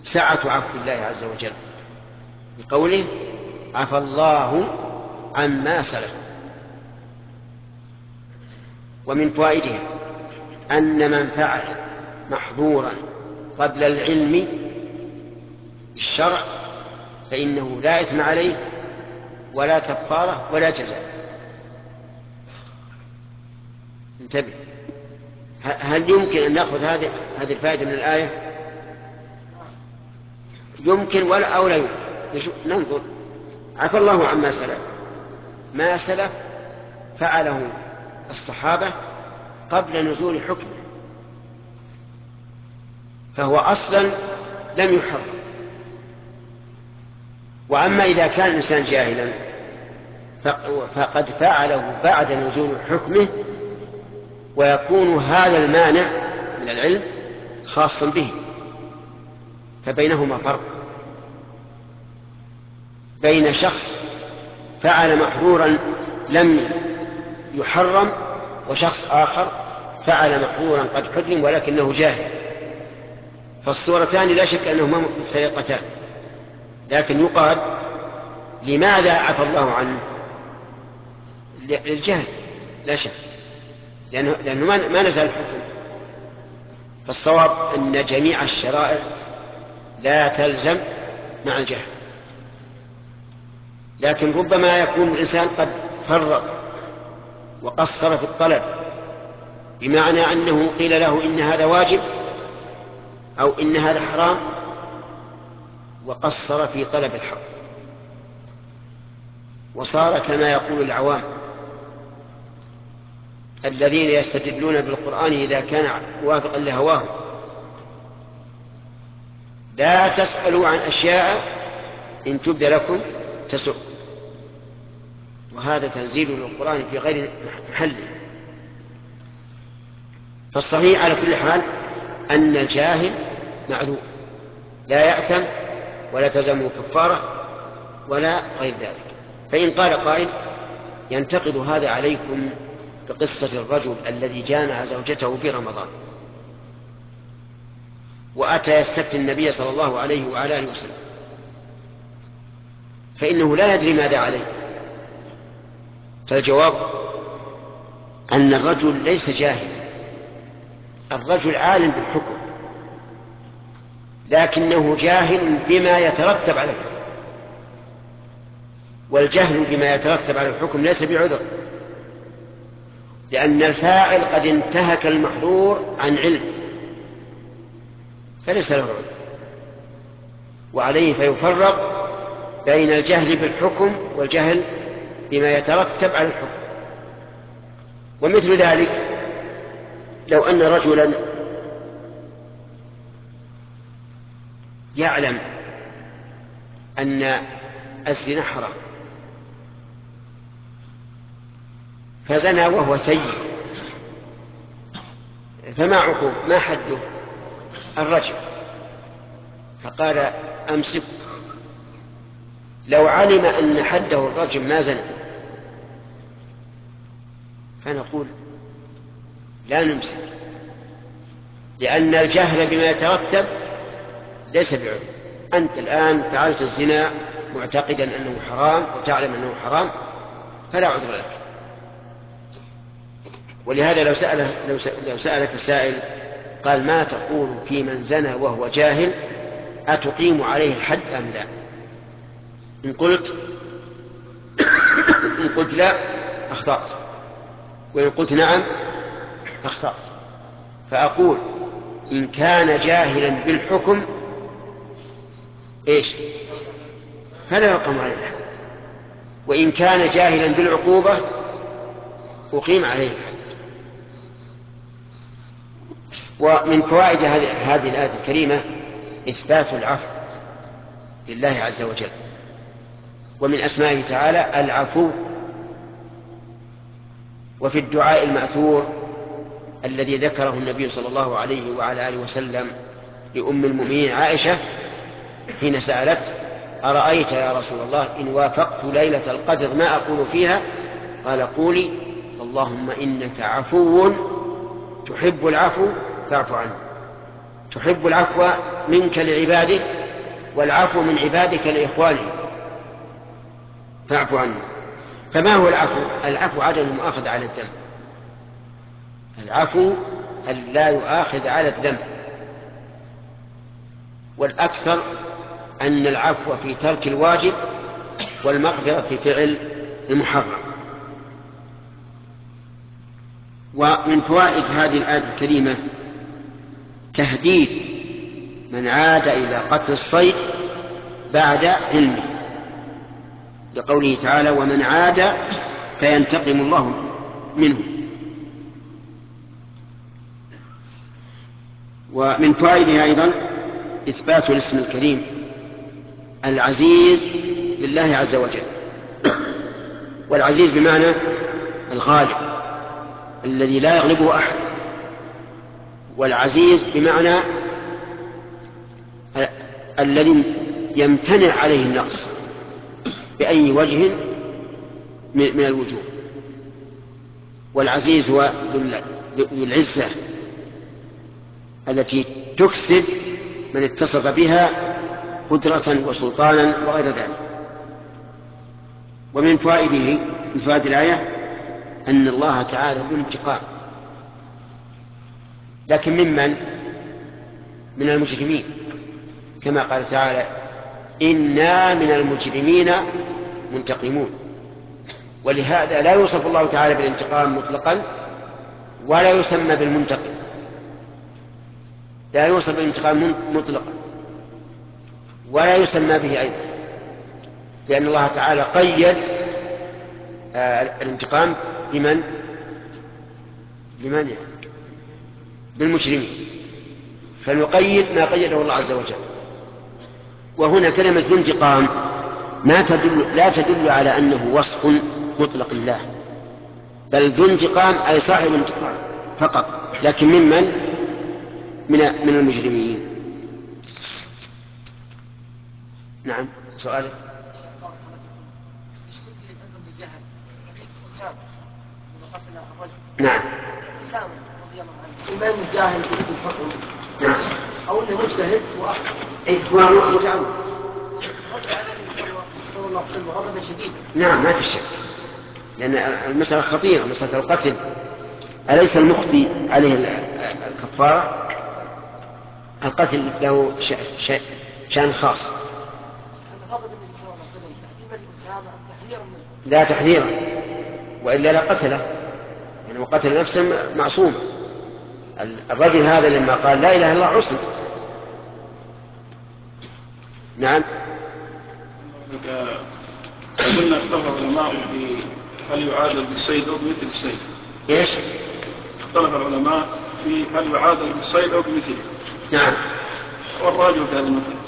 سعة عفو الله عز وجل بقوله عفى الله عما سلف. ومن فوائدها أن من فعل محظورا قبل العلم بالشرع فإنه لا إثم عليه ولا كفارة ولا جزاء. انتبه، هل يمكن أن نأخذ هذه الفائدة من الآية؟ يمكن ولا أو لا يمكن. ننظر. عفى الله عما سلف، ما سلف فعله الصحابة قبل نزول حكمه، فهو أصلا لم يحرم. وأما إذا كان الإنسان جاهلا فقد فعله بعد نزول حكمه، ويكون هذا المانع من العلم خاصا به. فبينهما فرق، بين شخص فعل محظورا لم يحرم وشخص آخر فعل محظورا قد حرم ولكنه جاهل. فالصورتان لا شك أنهما مفترقتان، لكن يقال لماذا عفى الله عنه؟ للجهل لا شك، لأنه ما نزل الحكم. فالصواب أن جميع الشرائع لا تلزم مع الجهل، لكن ربما يكون الإنسان قد فرط وقصر في الطلب، بمعنى أنه قيل له إن هذا واجب أو إن هذا حرام وقصر في طلب الحق، وصار كما يقول العوام الذين يستدلون بالقرآن إذا كان موافقا لهواه: لا تسألوا عن أشياء إن تبد لكم تسؤ. وهذا تنزيل للقرآن في غير محله. فالصحيح على كل حال أن الجاهل معذور لا يأثم ولا تلزمه كفارة ولا غير ذلك. فإن قال قائل ينتقد هذا عليكم بقصة الرجل الذي جامع زوجته في رمضان وأتى يستفتي النبي صلى الله عليه وعلى آله وسلم، فإنه لا يدري ماذا عليه. فالجواب أن الرجل ليس جاهلا، الرجل عالم بالحكم، لكنه جاهل بما يترتب على الحكم، والجهل بما يترتب على الحكم ليس بعذر، لأن الفاعل قد انتهك المحظور عن علم فليس له عذر. وعليه فيفرق بين الجهل بالحكم والجهل بما يترتب على الحكم. ومثل ذلك لو أن رجلا يعلم أن الزنا حرام فزنى وهو ثيب، فما عقوب؟ ما حده؟ الرجم. فقال أمسك. لو علم أن حده الرجم ما زنى فنقول لا نمسك، لأن الجهل بما يترتب ليس بعذر. أنت الآن فعلت الزنا معتقدا أنه حرام وتعلم أنه حرام فلا عذر لك. ولهذا لو سألك السائل قال ما تقول في من زنى وهو جاهل أتقيم عليه الحد أم لا؟ إن قلت لا أخطأت، وإن قلت نعم أخطأت. فأقول إن كان جاهلا بالحكم فلا يقام عليه الحد، وإن كان جاهلا بالعقوبة أقيم عليه الحد. ومن فوائد هذه الآية الكريمة إثبات العفو لله عز وجل، ومن أسمائه تعالى العفو. وفي الدعاء المأثور الذي ذكره النبي صلى الله عليه وعلى آله وسلم لأم المؤمنين عائشة حين سألت أرأيت يا رسول الله إن وافقت ليلة القدر ما أقول فيها؟ قال قولي اللهم إنك عفو تحب العفو فاعف عنه. تحب العفو منك لعبادك والعفو من عبادك لإخوانهم فاعف عنه. فما هو العفو؟ العفو عدم المؤاخذة على الذنب. العفو أن لا يؤاخذ على الذنب، والأكثر أن العفو في ترك الواجب والمغفرة في فعل المحرم. ومن فوائد هذه الآية الكريمة تهديد من عاد إلى قتل الصيد بعد علمه، لقوله تعالى ومن عاد فينتقم الله منه. ومن فوائدها أيضا إثبات الاسم الكريم العزيز لله عز وجل، والعزيز بمعنى الغالب الذي لا يغلبه أحد، والعزيز بمعنى الذي يمتنع عليه النقص بأي وجه من الوجوه. والعزيز هو ذو العزة التي تكسب من اتصف بها قدرة وسلطانا وغير ذلك. ومن فوائده من فوائد الآية أن الله تعالى ذو انتقام، لكن ممن؟ من المجرمين، كما قال تعالى إنا من المجرمين منتقمون. ولهذا لا يوصف الله تعالى بالانتقام مطلقا ولا يسمى بالمنتقم، لا يوصف بالانتقام مطلقا ولا يسمى به أيضا، لأن الله تعالى قيد الانتقام بمن؟ بالمجرمين، فنقيد ما قيده الله عز وجل. وهنا كلمة الانتقام لا تدل على أنه وصف مطلق الله، بل ذو انتقام أي صاحب انتقام فقط، لكن ممن؟ من المجرمين. نعم، سؤالك. نعم. إما الجاهل في الحكم نعم. أو أنه مجتهد هو متعود. غضبا شديدا. نعم، ما في شك، لأن المسألة خطيرة، مسألة القتل. أليس المخطي عليه الكفارة؟ القتل له شأن خاص. لا تحذيرا، وإلا لا قتله، يعني قتل نفسه معصوم. الرجل هذا لما قال لا إله إلا الله عصم. نعم. قلنا اختلف العلماء في هل يعادل بالصيد أو بمثل الصيد. إيش؟ اختلف العلماء في هل يعادل بالصيد أو بمثله. نعم. والراجح في هذا المثل.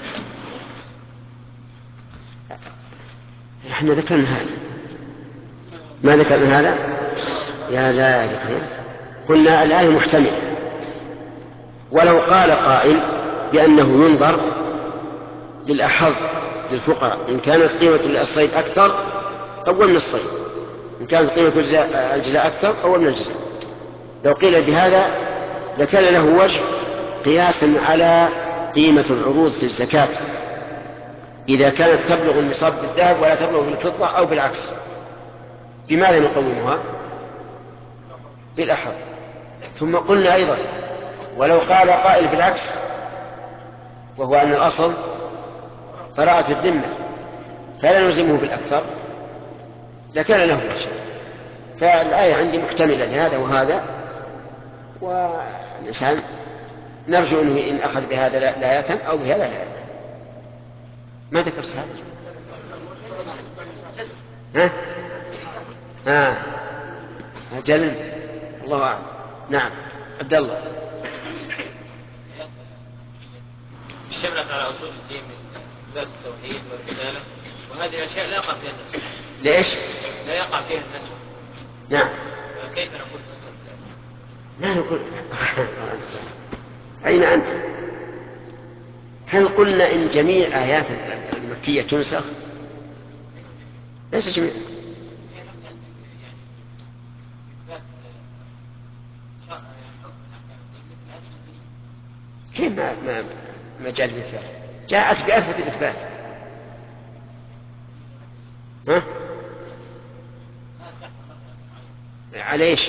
احنا ذكرنا هذا، ما ذكرنا هذا؟ يا لا ذكرنا. قلنا الآية محتملة، ولو قال قائل بأنه ينظر للأحظ للفقراء، إن كانت قيمة الصيد أكثر أول من الصيد، إن كانت قيمة الجزاء أكثر أول من الجزاء. لو قيل بهذا لكان له وجه قياسا على قيمة العروض في الزكاة إذا كانت تبلغ النصاب بالذهب ولا تبلغ بالفضة أو بالعكس. بماذا نقومها؟ بالأحظ. ثم قلنا أيضا ولو قال قائل بالعكس، وهو أن الأصل براءة الذمة فلا نلزمه بالأكثر، لكان له وجه. فالآية عندي محتملة لهذا وهذا، والإنسان نرجو أنه إن أخذ بهذا لا يأثم أو بهذا لا يأثم. ما ذكرت هذا؟ أجل الله أعلم. نعم، عبد الله. اشتملت على أصول الدين من ذات التوحيد والرسالة، وهذه الأشياء لا يقع فيها النسخ. ليش؟ لا يقع فيها النسخ. نعم. كيف نقول نسخ؟ لا نقول. أين أنت؟ هل قلنا إن جميع آيات المكية تنسخ؟ ليس جميع. كيف ما جاء المثال؟ جاءت بأثبت الإثبات. ها؟ على ايش؟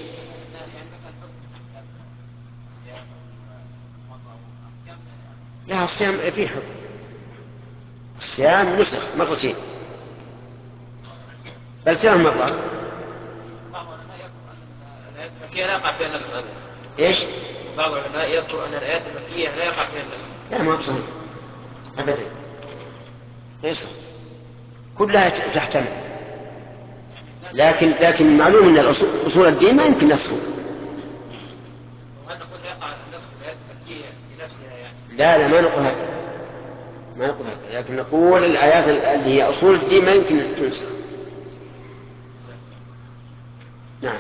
لا، الصيام فيه حكم. الصيام نسخ مرتين، بل 3 مرات. المكية لا يقع فيها النسخ أبدا. ايش؟ بعض العلماء يذكر أن الآيات المكية لا يقع فيها النسخ. لا، ما هو صحيح أبدا، ليس كلها تحتمل، لكن معلوم أن أصول الدين ما يمكن نسخه. وهل نقول لا يقع النسخ الآيات المكية بنفسها يعني؟ لا، ما نقول هذا، لكن نقول الآيات اللي هي أصول الدين ما يمكن تنسخ. نعم.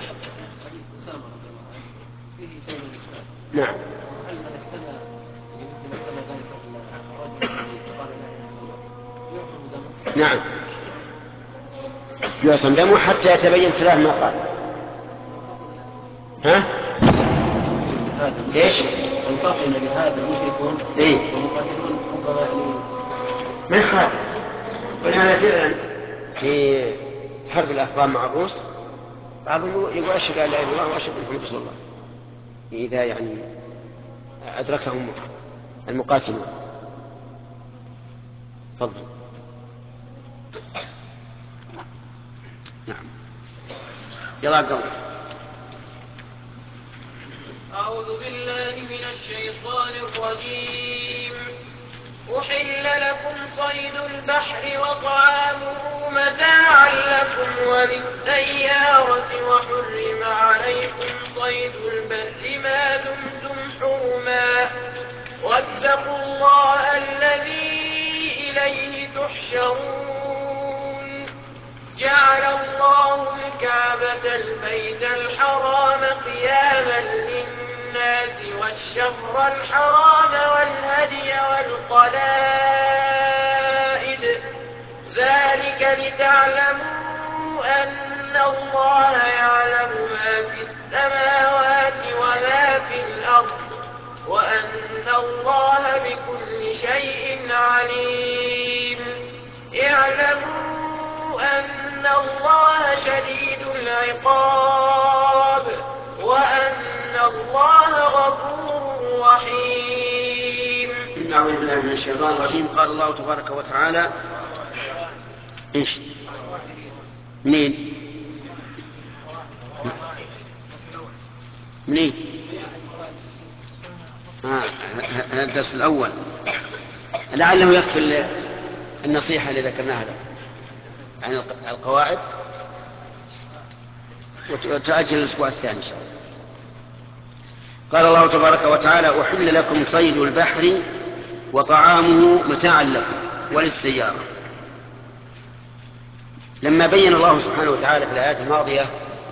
نعم. نعم، يعصم دمه حتى يتبين خلاف ما قال. ها؟ ايش؟ الفاقم لهذا المشركون ومقاتلون ربما ما يخالف، ولهذا فعلا في حرب الأحرار مع الروس بعضهم يقول أشهد أن لا إله إلا الله وأشهد أن محمد رسول الله، إذا يعني أدركهم المقاتلون. تفضل. نعم، يلا قول. أعوذ بالله من الشيطان الرجيم. أحل لكم صيد البحر وطعامه متاعا لكم وللسيارة، وحرم عليكم صيد البر ما دمتم حرما، واتقوا الله الذي إليه تحشرون. جعل الله الكعبة البيت الحرام قياما للناس والشهر الحرام والهدي والقلائد، ذلك لتعلموا أن الله يعلم ما في السماوات وما في الأرض، وأن الله بكل شيء عليم. اعلموا أن الله شديد العقاب، وأن الله غفور رحيم. أعوذ بالله من الشيطان الرجيم. قال الله تبارك وتعالى إيش؟ منين؟ هذا الدرس الأول، لعله يكفي النصيحة اللي ذكرناها له عن القواعد، وتأجل الأسبوع الثاني إن شاء الله. قال الله تبارك وتعالى: أحل لكم صيد البحر وطعامه متاعا لكم وللسيارة. لما بين الله سبحانه وتعالى في الآيات الماضية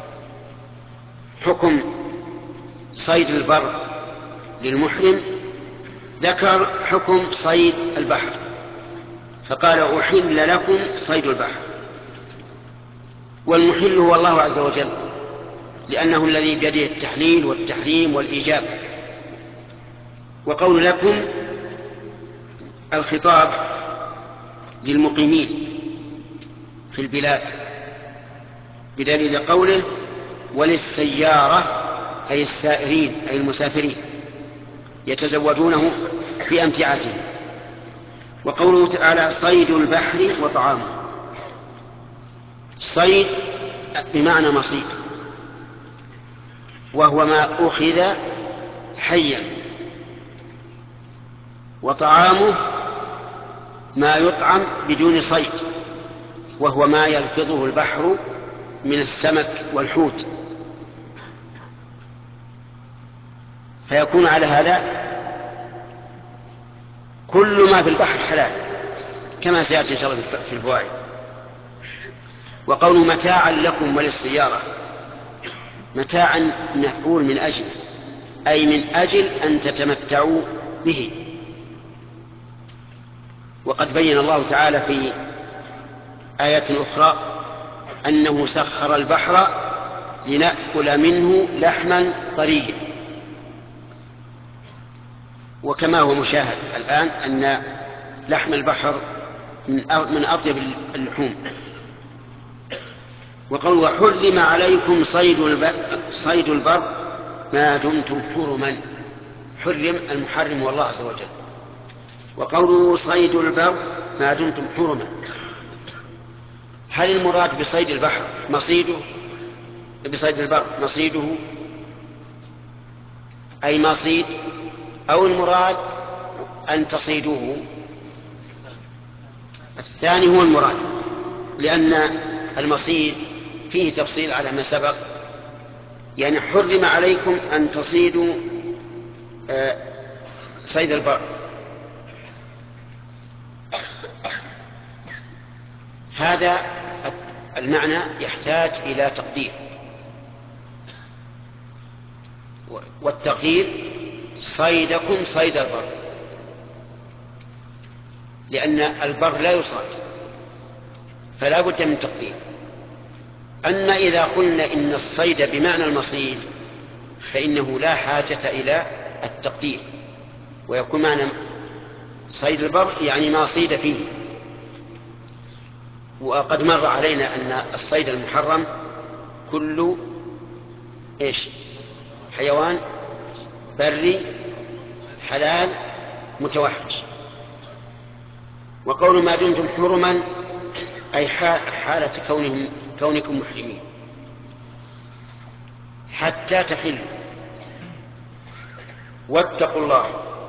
حكم صيد البر للمحرم، ذكر حكم صيد البحر فقال: أحل لكم صيد البحر. والمحل هو الله عز وجل، لأنه الذي بيده التحليل والتحريم والإيجاب. وقول لكم الخطاب للمقيمين في البلاد، بدليل قوله: وللسيارة، أي السائرين أي المسافرين يتزودونه في أمتعتهم. وقوله تعالى: صيد البحر وطعامه. صيد بمعنى مصيد، وهو ما أخذ حيا، وطعامه ما يطعم بدون صيد، وهو ما يلفظه البحر من السمك والحوت. فيكون على هذا كل ما في البحر حلال، كما سيأتي إن شاء الله في الفوائد. وقوله متاعا لكم وللسيارة، متاعا مفعول من أجل، أي من أجل أن تتمتعوا به. وقد بين الله تعالى في آية أخرى أنه سخر البحر لنأكل منه لحما طريا. وكما هو مشاهد الآن أن لحم البحر من أطيب اللحوم. وقال وحرم عليكم صيد البر ما دمتم حرما. حرم المحرم هو الله عز وجل. وقوله صيد البر ما دمتم حرما، هل المراد بصيد البحر مصيده، بصيد البر مصيده أي مصيد، أو المراد أن تصيدوه؟ الثاني هو المراد، لأن المصيد فيه تفصيل على ما سبق. يعني حرم عليكم أن تصيدوا صيد البر. هذا المعنى يحتاج إلى تقدير، والتقدير صيدكم صيد البر، لأن البر لا يصاد فلا بد من تقدير. أما إذا قلنا إن الصيد بمعنى المصيد فإنه لا حاجة إلى التقدير، ويكون معنى صيد البر يعني ما صيد فيه. وقد مر علينا أن الصيد المحرم كل حيوان بري حلال متوحش. وقول ما دمتم حرما أي حالة كونكم محرمين حتى تحلوا. واتقوا الله،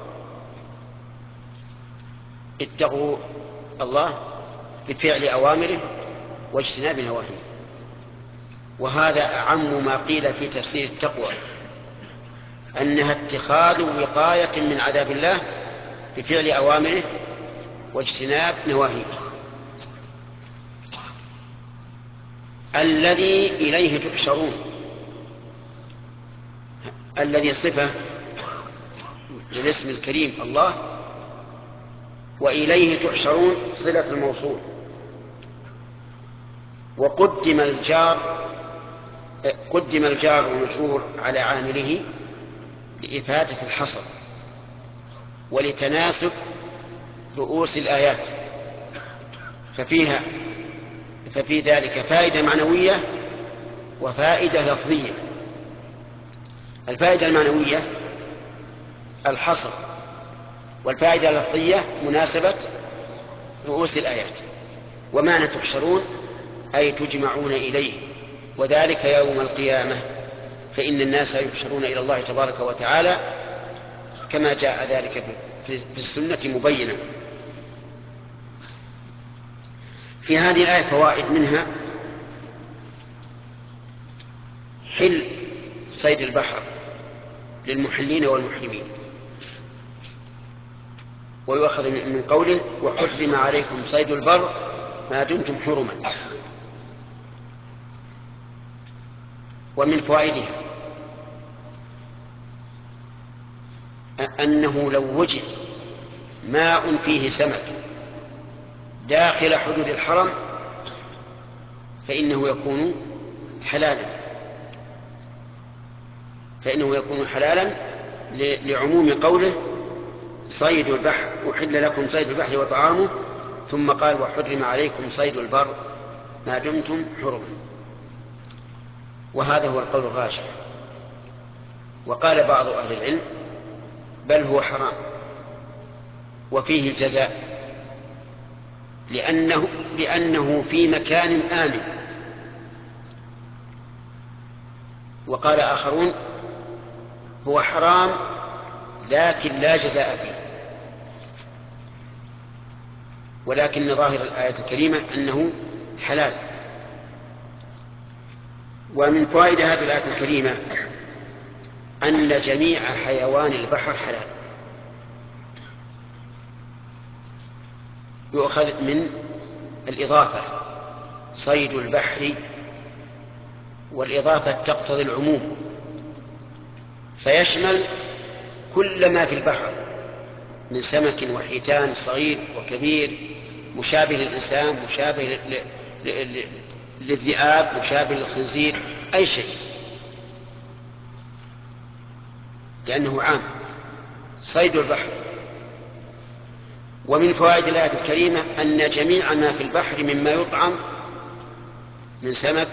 اتقوا الله بفعل أوامره واجتناب نواهيه. وهذا أعم ما قيل في تفسير التقوى، أنها اتخاذ وقاية من عذاب الله بفعل أوامره واجتناب نواهيه. الذي إليه تحشرون، الذي صفة للاسم الكريم الله، وإليه تحشرون صلة الموصول. وقدم الجار والمجرور على عامله لإفادة الحصر ولتناسب رؤوس الآيات، ففي ذلك فائدة معنوية وفائدة لفظية. الفائدة المعنوية الحصر، والفائدة اللفظية مناسبة رؤوس الآيات. ومعنى تحشرون أي تجمعون إليه، وذلك يوم القيامة، فإن الناس يحشرون إلى الله تبارك وتعالى كما جاء ذلك في السنة مبينا. في هذه الآية فوائد، منها حل صيد البحر للمحلين والمحرمين، ويؤخذ من قوله وحرم عليكم صيد البر ما دمتم حرما. ومن فوائدها أنه لو وجد ماء فيه سمك داخل حدود الحرم فإنه يكون حلالا، لعموم قوله صيد البحر أحل لكم صيد البحر وطعامه، ثم قال وحرم عليكم صيد البر ما دمتم حرما. وهذا هو القول الراجح. وقال بعض أهل العلم بل هو حرام وفيه الجزاء، لأنه في مكان آمن. وقال آخرون هو حرام لكن لا جزاء فيه، ولكن ظاهر الآية الكريمة أنه حلال. ومن فوائد هذه الآية الكريمة أن جميع حيوان البحر حلال. يؤخذ من الإضافة صيد البحر، والإضافة تقتضي العموم، فيشمل كل ما في البحر من سمك وحيتان صغير وكبير، مشابه للإنسان، مشابه للذئاب، مشابه للخنزير، أي شيء، لأنه عام. صيد البحر ومن فوائد الآية الكريمة أن جميع ما في البحر مما يطعم من سمك